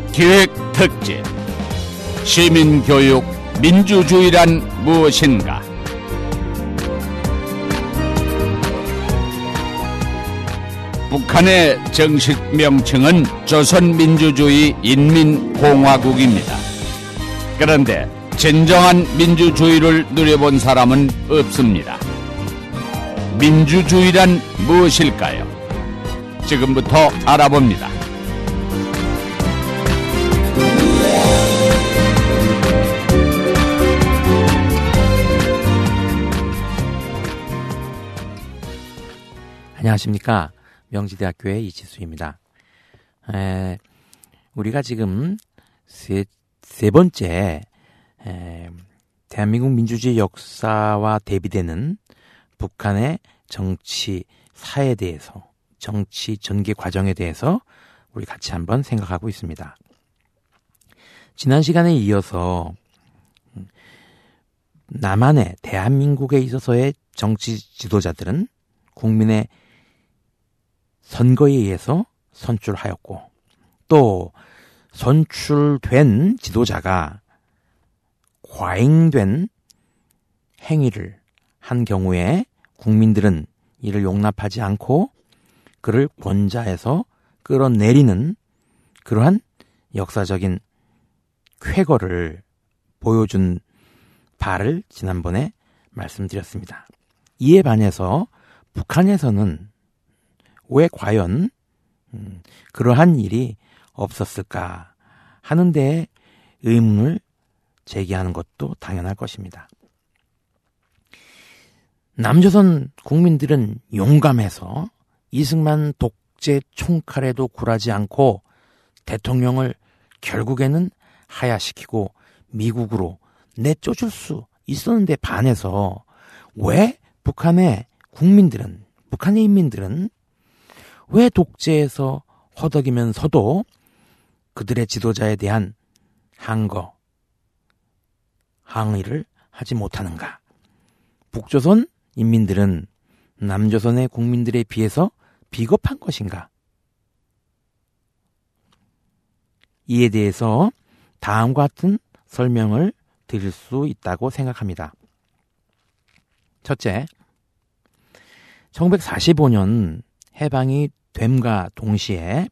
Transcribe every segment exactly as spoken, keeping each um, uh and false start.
기획특집 시민교육 민주주의란 무엇인가? 북한의 정식 명칭은 조선민주주의 인민공화국입니다. 그런데 진정한 민주주의를 누려본 사람은 없습니다. 민주주의란 무엇일까요? 지금부터 알아봅니다. 안녕하십니까. 명지대학교의 이치수입니다. 에, 우리가 지금 세, 세 번째 에, 대한민국 민주주의 역사와 대비되는 북한의 정치 사에 대해서, 정치 전개 과정에 대해서 우리 같이 한번 생각하고 있습니다. 지난 시간에 이어서 남한의 대한민국에 있어서의 정치 지도자들은 국민의 선거에 의해서 선출하였고, 또 선출된 지도자가 과잉된 행위를 한 경우에 국민들은 이를 용납하지 않고 그를 권좌해서 끌어내리는 그러한 역사적인 쾌거를 보여준 바를 지난번에 말씀드렸습니다. 이에 반해서 북한에서는 왜 과연 음, 그러한 일이 없었을까 하는데 의문을 제기하는 것도 당연할 것입니다. 남조선 국민들은 용감해서 이승만 독재 총칼에도 굴하지 않고 대통령을 결국에는 하야시키고 미국으로 내쫓을 수 있었는데 반해서 왜 북한의 국민들은, 북한의 인민들은 왜 독재에서 허덕이면서도 그들의 지도자에 대한 항거, 항의를 하지 못하는가? 북조선 인민들은 남조선의 국민들에 비해서 비겁한 것인가? 이에 대해서 다음과 같은 설명을 드릴 수 있다고 생각합니다. 첫째, 천구백사십오 년 해방이 됨과 동시에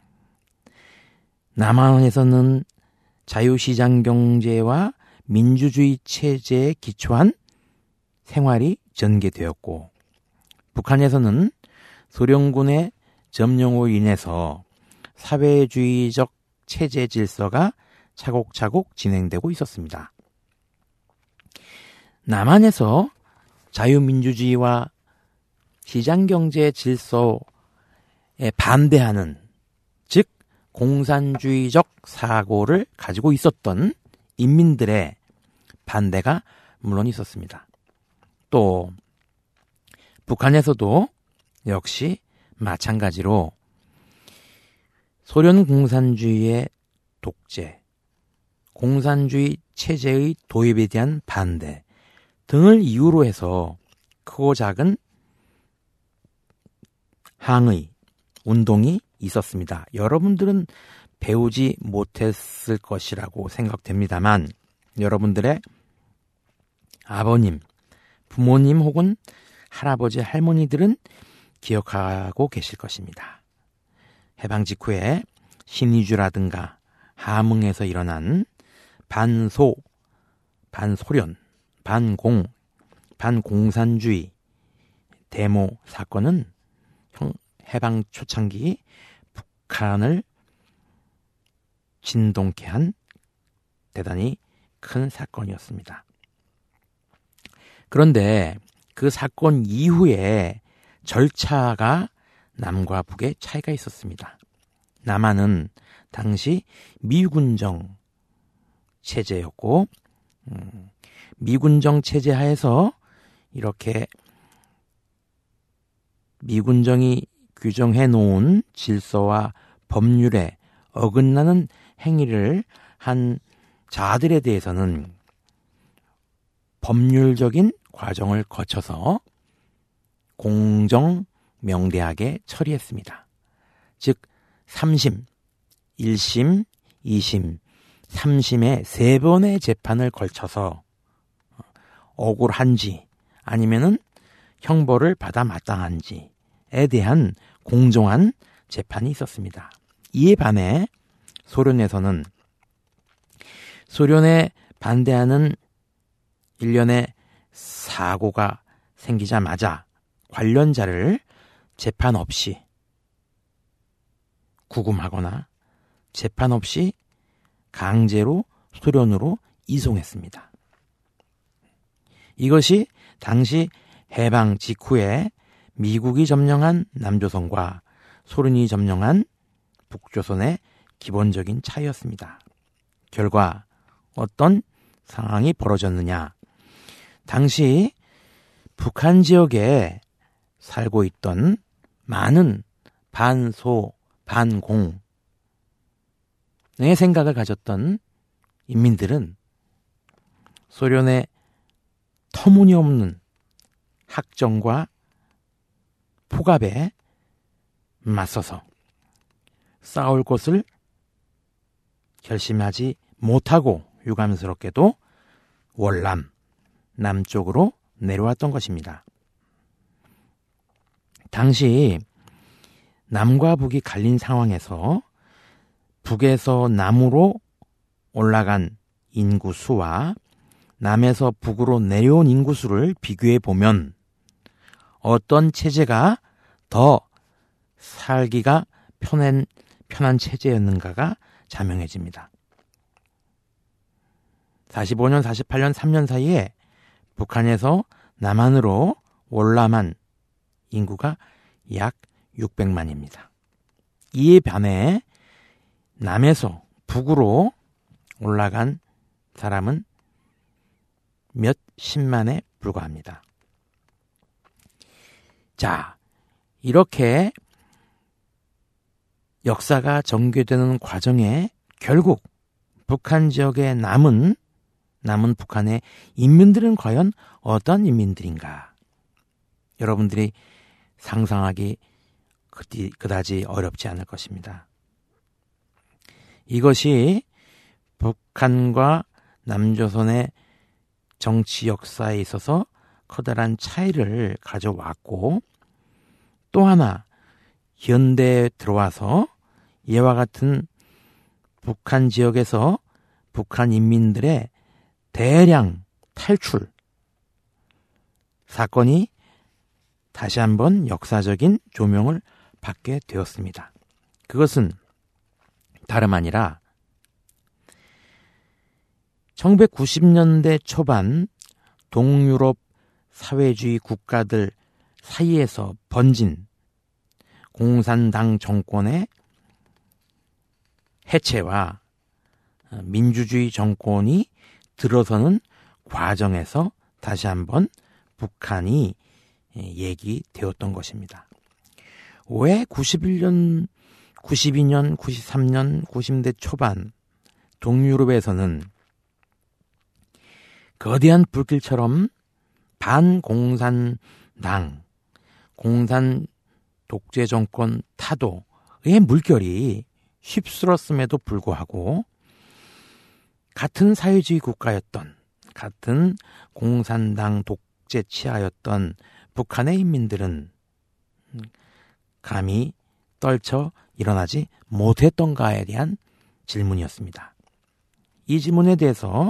남한에서는 자유시장 경제와 민주주의 체제에 기초한 생활이 전개되었고, 북한에서는 소련군의 점령으로 인해서 사회주의적 체제 질서가 차곡차곡 진행되고 있었습니다. 남한에서 자유민주주의와 시장경제 질서에 반대하는, 즉 공산주의적 사고를 가지고 있었던 인민들의 반대가 물론 있었습니다. 또 북한에서도 역시 마찬가지로 소련 공산주의의 독재, 공산주의 체제의 도입에 대한 반대 등을 이유로 해서 크고 작은 항의, 운동이 있었습니다. 여러분들은 배우지 못했을 것이라고 생각됩니다만 여러분들의 아버님, 부모님 혹은 할아버지, 할머니들은 기억하고 계실 것입니다. 해방 직후에 신의주라든가 함흥에서 일어난 반소, 반소련, 반공, 반공산주의 데모 사건은 해방 초창기 북한을 진동케 한 대단히 큰 사건이었습니다. 그런데 그 사건 이후에 절차가 남과 북의 차이가 있었습니다. 남한은 당시 미군정 체제였고, 음, 미군정 체제 하에서 이렇게 미군정이 규정해 놓은 질서와 법률에 어긋나는 행위를 한 자들에 대해서는 법률적인 과정을 거쳐서 공정 명대하게 처리했습니다. 즉 삼심, 일심, 이심, 삼심의 세 번의 재판을 걸쳐서 억울한지 아니면은 형벌을 받아 마땅한지에 대한 공정한 재판이 있었습니다. 이에 반해 소련에서는 소련에 반대하는 일련의 사고가 생기자마자 관련자를 재판 없이 구금하거나 재판 없이 강제로 소련으로 이송했습니다. 이것이 당시 해방 직후에 미국이 점령한 남조선과 소련이 점령한 북조선의 기본적인 차이였습니다. 결과 어떤 상황이 벌어졌느냐? 당시 북한 지역에 살고 있던 많은 반소, 반공의 생각을 가졌던 인민들은 소련의 터무니없는 학정과 포갑에 맞서서 싸울 것을 결심하지 못하고 유감스럽게도 월남, 남쪽으로 내려왔던 것입니다. 당시 남과 북이 갈린 상황에서 북에서 남으로 올라간 인구수와 남에서 북으로 내려온 인구수를 비교해 보면 어떤 체제가 더 살기가 편한, 편한 체제였는가가 자명해집니다. 사십오 년, 사십팔 년, 삼 년 사이에 북한에서 남한으로 월남한 인구가 약 육백만입니다. 이에 반해 남에서 북으로 올라간 사람은 몇 십만에 불과합니다. 자, 이렇게 역사가 전개되는 과정에 결국 북한 지역에 남은 남은 북한의 인민들은 과연 어떤 인민들인가? 여러분들이 상상하기 그디, 그다지 어렵지 않을 것입니다. 이것이 북한과 남조선의 정치 역사에 있어서 커다란 차이를 가져왔고, 또 하나 현대에 들어와서 이와 같은 북한 지역에서 북한 인민들의 대량 탈출 사건이 다시 한번 역사적인 조명을 받게 되었습니다. 그것은 다름 아니라 천구백구십 년대 초반 동유럽 사회주의 국가들 사이에서 번진 공산당 정권의 해체와 민주주의 정권이 들어서는 과정에서 다시 한번 북한이 얘기되었던 것입니다. 왜 구십일 년, 구십이 년, 구십삼 년, 구십 년대 초반 동유럽에서는 거대한 불길처럼 반공산당, 공산 독재 정권 타도의 물결이 휩쓸었음에도 불구하고 같은 사회주의 국가였던, 같은 공산당 독재 치하였던 북한의 인민들은 감히 떨쳐 일어나지 못했던가에 대한 질문이었습니다. 이 질문에 대해서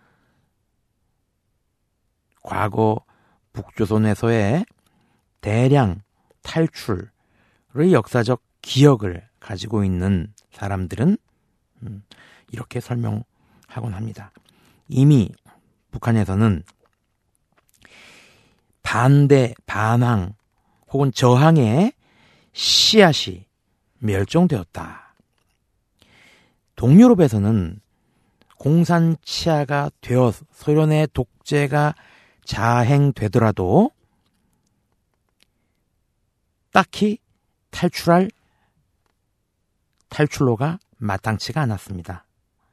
과거 북조선에서의 대량 탈출의 역사적 기억을 가지고 있는 사람들은 이렇게 설명하곤 합니다. 이미 북한에서는 반대, 반항 혹은 저항의 씨앗이 멸종되었다. 동유럽에서는 공산 치하가 되어 소련의 독재가 자행되더라도 딱히 탈출할 탈출로가 마땅치가 않았습니다.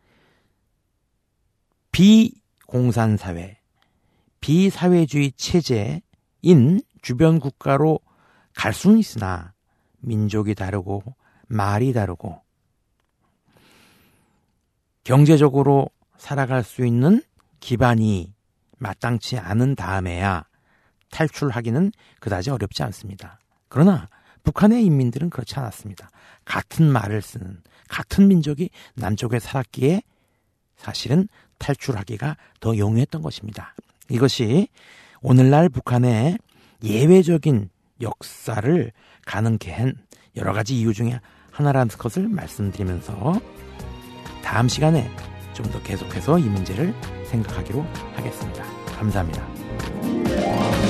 비공산사회, 비사회주의 체제인 주변 국가로 갈 수는 있으나 민족이 다르고 말이 다르고 경제적으로 살아갈 수 있는 기반이 마땅치 않은 다음에야 탈출하기는 그다지 어렵지 않습니다. 그러나 북한의 인민들은 그렇지 않았습니다. 같은 말을 쓰는 같은 민족이 남쪽에 살았기에 사실은 탈출하기가 더 용이했던 것입니다. 이것이 오늘날 북한의 예외적인 역사를 가능케 한 여러 가지 이유 중에 하나라는 것을 말씀드리면서 다음 시간에 좀 더 계속해서 이 문제를 생각하기로 하겠습니다. 감사합니다.